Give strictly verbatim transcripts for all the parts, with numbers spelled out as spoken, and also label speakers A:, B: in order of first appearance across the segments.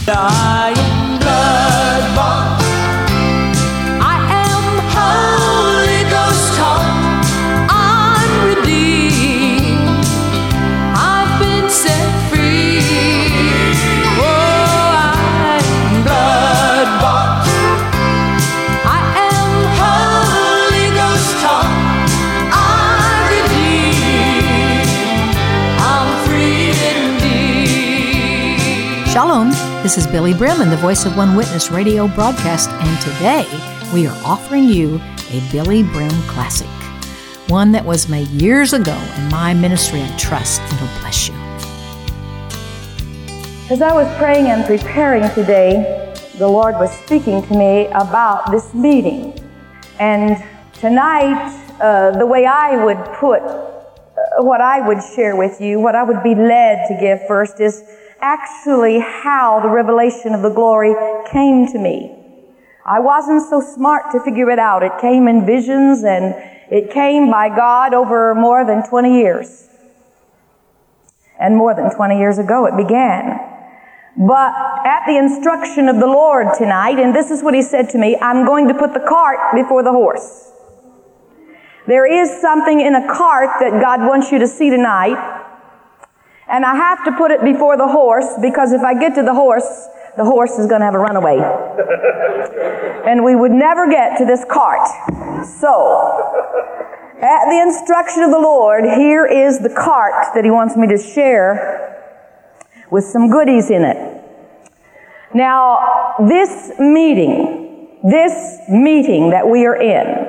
A: I am blood-bought. I am Holy Ghost taught. I'm redeemed. I've been set free. Oh, I am blood-bought. I am Holy Ghost taught. I'm redeemed. I'm free indeed.
B: Shalom. This is Billy Brim and the Voice of One Witness radio broadcast, and today we are offering you a Billy Brim classic, one that was made years ago in my ministry. I trust it'll bless you.
C: As I was praying and preparing today, the Lord was speaking to me about this meeting. And tonight, uh, the way I would put uh, what I would share with you, what I would be led to give first is actually how the revelation of the glory came to me. I wasn't so smart to figure it out. It came in visions, and it came by God over more than twenty years. And more than twenty years ago it began. But at the instruction of the Lord tonight, and this is what He said to me, I'm going to put the cart before the horse. There is something in a cart that God wants you to see tonight. And I have to put it before the horse, because if I get to the horse, the horse is going to have a runaway. And we would never get to this cart. So, at the instruction of the Lord, here is the cart that He wants me to share with some goodies in it. Now, this meeting, this meeting that we are in,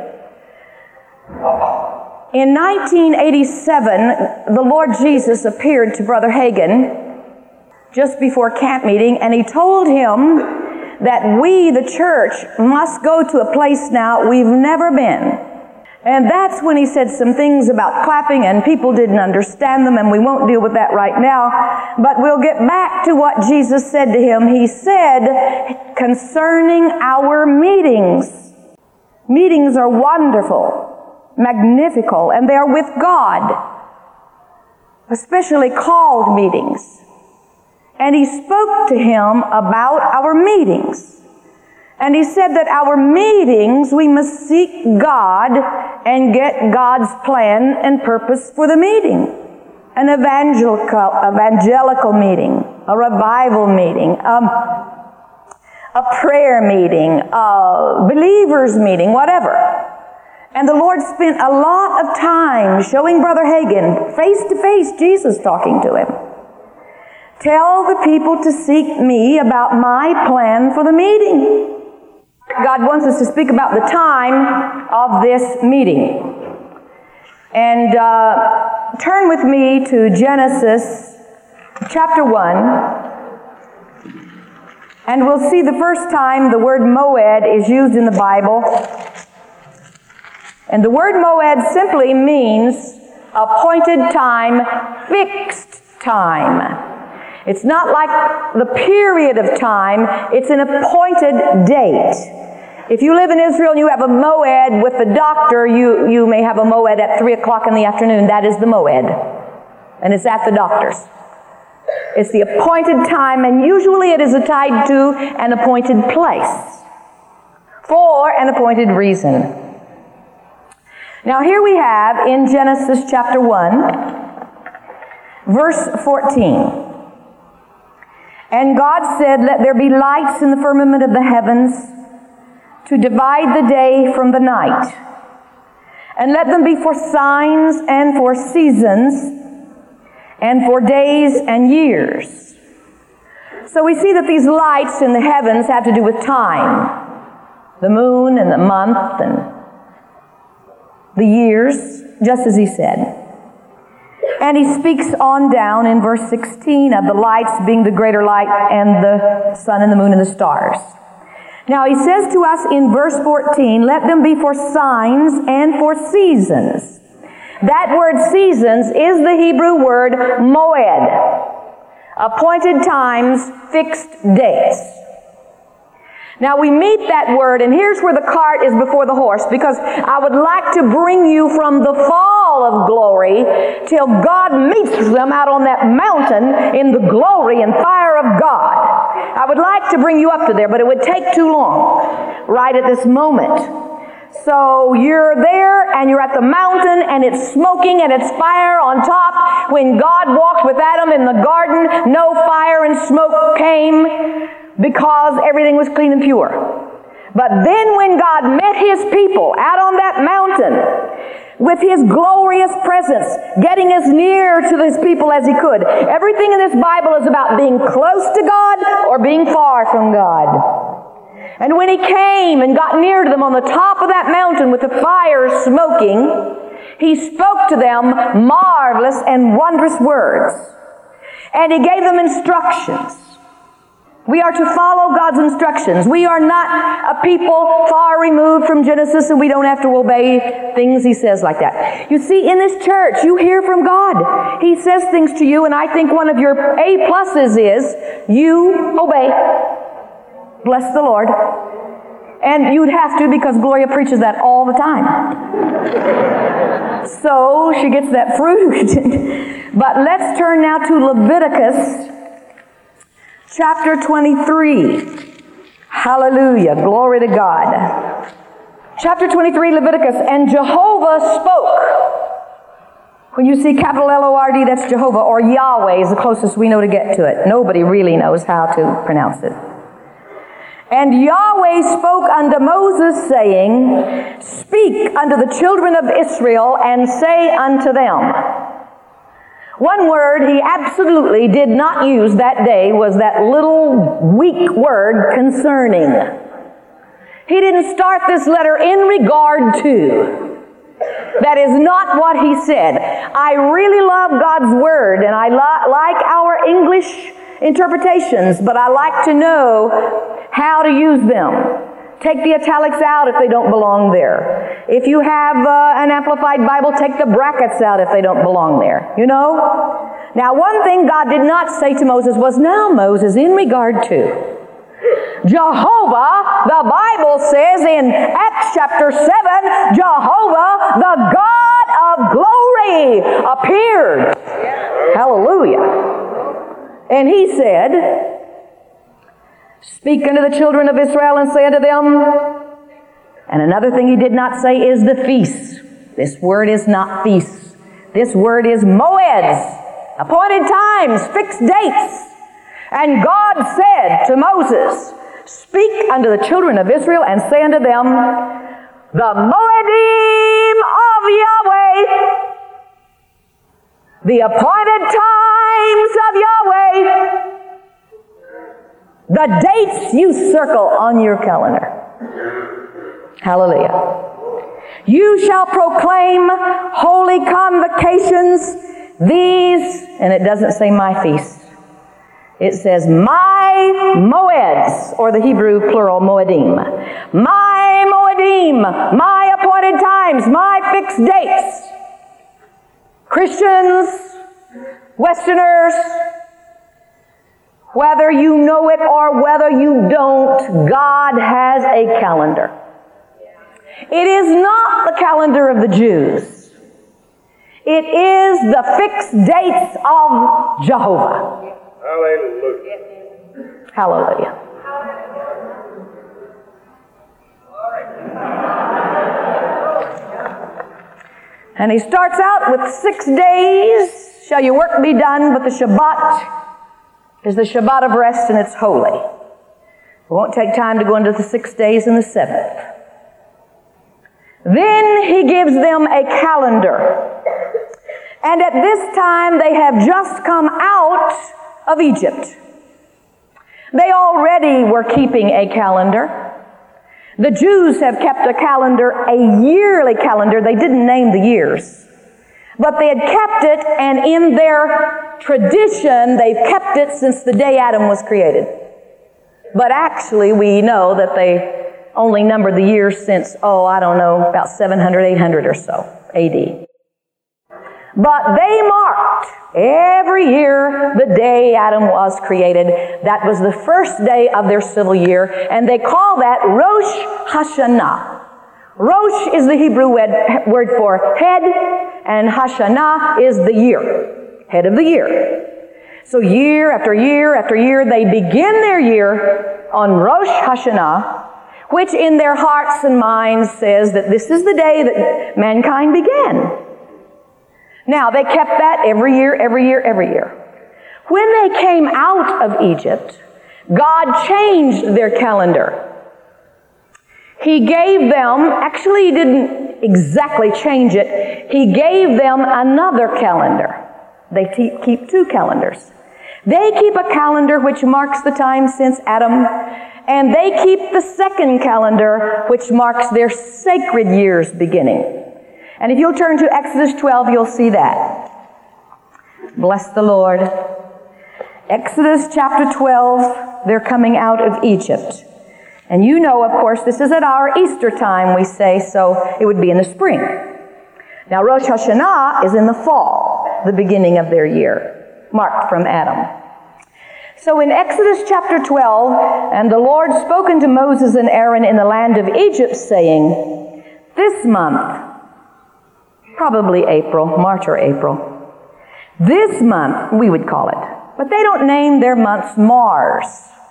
C: in nineteen eighty-seven, the Lord Jesus appeared to Brother Hagin just before camp meeting, and He told him that we, the church, must go to a place now we've never been. And that's when He said some things about clapping, and people didn't understand them, and we won't deal with that right now. But we'll get back to what Jesus said to him. He said concerning our meetings. Meetings are wonderful, magnifical, and they are with God, especially called meetings. And He spoke to him about our meetings. And He said that our meetings, we must seek God and get God's plan and purpose for the meeting. An evangelical, evangelical meeting, a revival meeting, um, a prayer meeting, a believers meeting, whatever. And the Lord spent a lot of time showing Brother Hagin, face to face, Jesus talking to him. Tell the people to seek me about my plan for the meeting. God wants us to speak about the time of this meeting. And uh, turn with me to Genesis chapter one. And we'll see the first time the word moed is used in the Bible. And the word moed simply means appointed time, fixed time. It's not like the period of time, it's an appointed date. If you live in Israel and you have a moed with the doctor, you, you may have a moed at three o'clock in the afternoon. That is the moed. And it's at the doctor's. It's the appointed time, and usually it is tied to an appointed place for an appointed reason. Now here we have in Genesis chapter one, verse fourteen. And God said, let there be lights in the firmament of the heavens to divide the day from the night. And let them be for signs and for seasons and for days and years. So we see that these lights in the heavens have to do with time. The moon and the month and the years, just as He said. And He speaks on down in verse sixteen of the lights being the greater light and the sun and the moon and the stars. Now He says to us in verse fourteen, let them be for signs and for seasons. That word seasons is the Hebrew word moed. Appointed times, fixed dates. Now we meet that word, and here's where the cart is before the horse, because I would like to bring you from the fall of glory till God meets them out on that mountain in the glory and fire of God. I I would like to bring you up to there, but it would take too long right at this moment. So you're there and you're at the mountain and it's smoking and it's fire on top. When God walked with Adam in the garden, no fire and smoke came because everything was clean and pure. But then when God met His people out on that mountain with His glorious presence, getting as near to His people as He could, everything in this Bible is about being close to God or being far from God. And when He came and got near to them on the top of that mountain with the fire smoking, He spoke to them marvelous and wondrous words. And He gave them instructions. We are to follow God's instructions. We are not a people far removed from Genesis and we don't have to obey things He says like that. You see, in this church, you hear from God. He says things to you, and I think one of your A pluses is you obey. Bless the Lord. And you'd have to, because Gloria preaches that all the time. So she gets that fruit. But let's turn now to Leviticus chapter twenty-three. Hallelujah. Glory to God. Chapter twenty-three, Leviticus. And Jehovah spoke. When you see capital L O R D, that's Jehovah, or Yahweh is the closest we know to get to it. Nobody really knows how to pronounce it. And Yahweh spoke unto Moses, saying, Speak unto the children of Israel, and say unto them. One word He absolutely did not use that day was that little weak word, concerning. He didn't start this letter in regard to. That is not what He said. I really love God's Word, and I li- like our English interpretations, but I like to know how to use them. Take the italics out if they don't belong there. If you have uh, an Amplified Bible, take the brackets out if they don't belong there. You know? Now, one thing God did not say to Moses was, Now, Moses, in regard to Jehovah, the Bible says in Acts chapter seven, Jehovah, the God of glory, appeared. Hallelujah. And He said, Speak unto the children of Israel and say unto them. And another thing He did not say is the feasts. This word is not feasts. This word is moeds, appointed times, fixed dates. And God said to Moses, Speak unto the children of Israel and say unto them, The moedim of Yahweh, the appointed times of Yahweh, the dates you circle on your calendar. Hallelujah. You shall proclaim holy convocations, these, and it doesn't say my feasts. It says my moeds, or the Hebrew plural moedim. My moedim, my appointed times, my fixed dates. Christians, Westerners, whether you know it or whether you don't, God has a calendar. It is not the calendar of the Jews. It is the fixed dates of Jehovah.
D: Hallelujah.
C: Hallelujah. And He starts out with six days shall your work be done, but the Shabbat is the Shabbat of rest, and it's holy. We won't take time to go into the six days and the seventh. Then He gives them a calendar. And at this time, they have just come out of Egypt. They already were keeping a calendar. The Jews have kept a calendar, a yearly calendar. They didn't name the years. But they had kept it, and in their tradition, they've kept it since the day Adam was created. But actually, we know that they only numbered the years since, oh, I don't know, about seven hundred, eight hundred or so, A D. But they marked every year the day Adam was created. That was the first day of their civil year, and they call that Rosh Hashanah. Rosh is the Hebrew word for head, and Hashanah is the year, head of the year. So year after year after year, they begin their year on Rosh Hashanah, which in their hearts and minds says that this is the day that mankind began. Now, they kept that every year, every year, every year. When they came out of Egypt, God changed their calendar. He gave them, actually he didn't exactly change it, he gave them another calendar. They te- keep two calendars. They keep a calendar which marks the time since Adam, and they keep the second calendar which marks their sacred years beginning. And if you'll turn to Exodus twelve, you'll see that. Bless the Lord. Exodus chapter twelve, they're coming out of Egypt. And you know, of course, this is at our Easter time, we say, so it would be in the spring. Now, Rosh Hashanah is in the fall, the beginning of their year, marked from Adam. So in Exodus chapter twelve, and the Lord spoke unto Moses and Aaron in the land of Egypt, saying, this month, probably April, March or April, this month, we would call it, but they don't name their months Mars.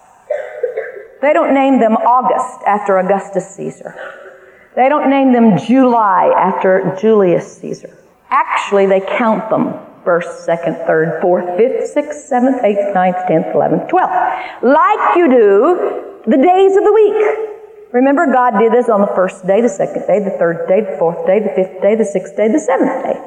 C: They don't name them August after Augustus Caesar. They don't name them July after Julius Caesar. Actually, they count them. First, second, third, fourth, fifth, sixth, seventh, eighth, ninth, tenth, eleventh, twelfth. Like you do the days of the week. Remember, God did this on the first day, the second day, the third day, the fourth day, the fifth day, the sixth day, the seventh day.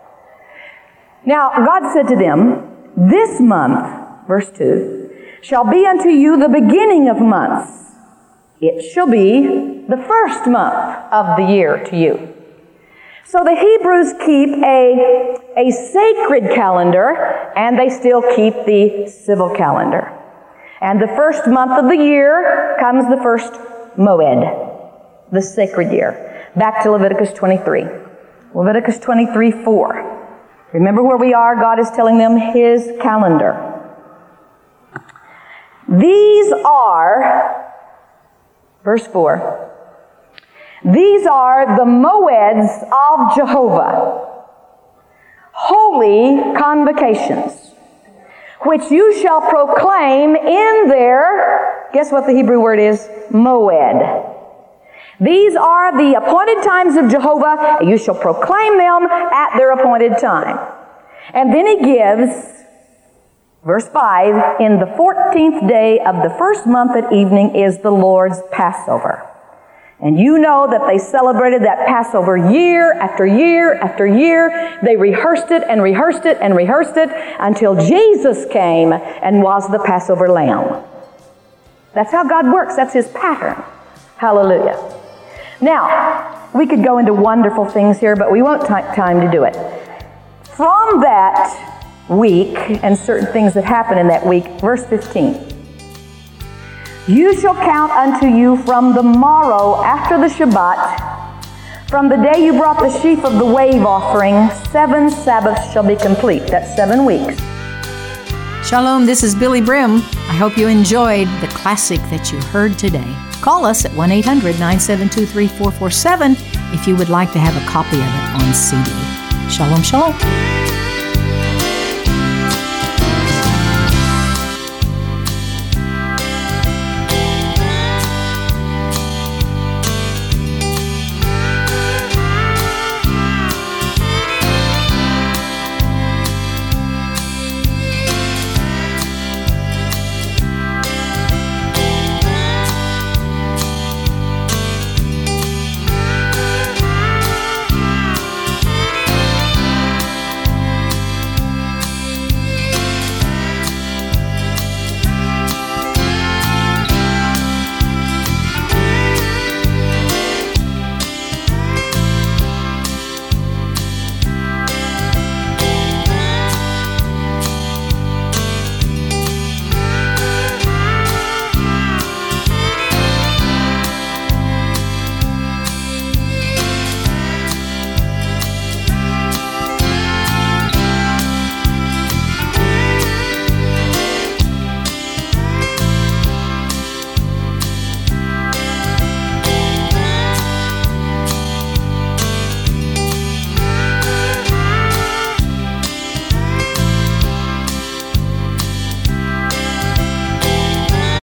C: Now, God said to them, this month, verse two, shall be unto you the beginning of months. It shall be the first month of the year to you. So the Hebrews keep a, a sacred calendar, and they still keep the civil calendar. And the first month of the year comes the first Moed, the sacred year. Back to Leviticus twenty-three. Leviticus twenty-three four. Remember where we are? God is telling them His calendar. These are, verse four, these are the Moeds of Jehovah, holy convocations, which you shall proclaim in their, guess what the Hebrew word is? Moed. These are the appointed times of Jehovah, and you shall proclaim them at their appointed time. And then he gives, verse five, in the fourteenth day of the first month at evening is the Lord's Passover. And you know that they celebrated that Passover year after year after year. They rehearsed it and rehearsed it and rehearsed it until Jesus came and was the Passover lamb. That's how God works. That's His pattern. Hallelujah. Now, we could go into wonderful things here, but we won't take time to do it. From that week and certain things that happen in that week, verse fifteen. You shall count unto you from the morrow after the Shabbat, from the day you brought the sheaf of the wave offering, seven Sabbaths shall be complete. That's seven weeks.
B: Shalom, this is Billy Brim. I hope you enjoyed the classic that you heard today. Call us at one eight hundred nine seven two three four four seven if you would like to have a copy of it on C D. Shalom, shalom.